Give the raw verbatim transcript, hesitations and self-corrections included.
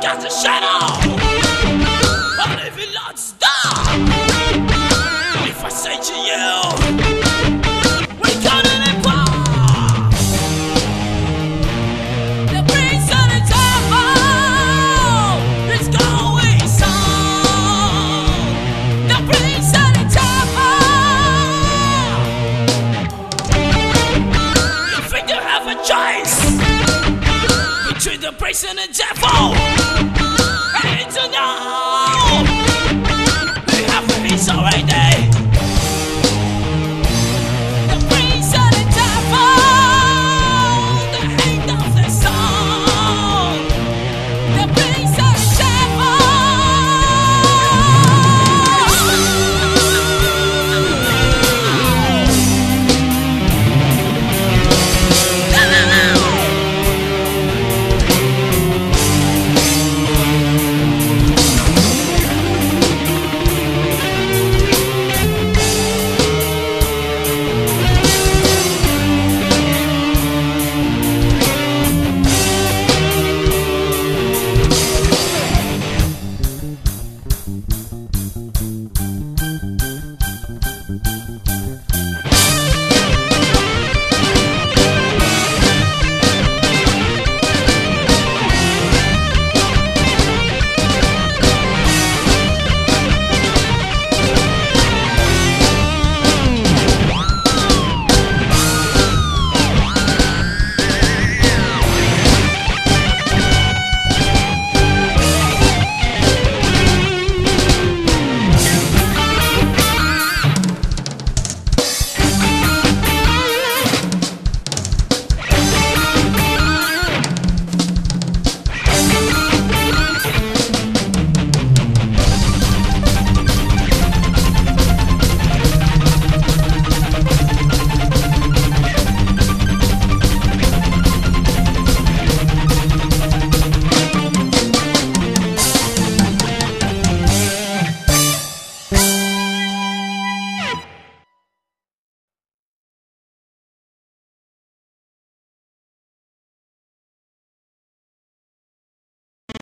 just a shadow. But if it not stop, if I say to you, we got it apart. The breeze on the table is going on. The breeze on the table. You think you have a choice between the praise and the devil? Hey, tonight.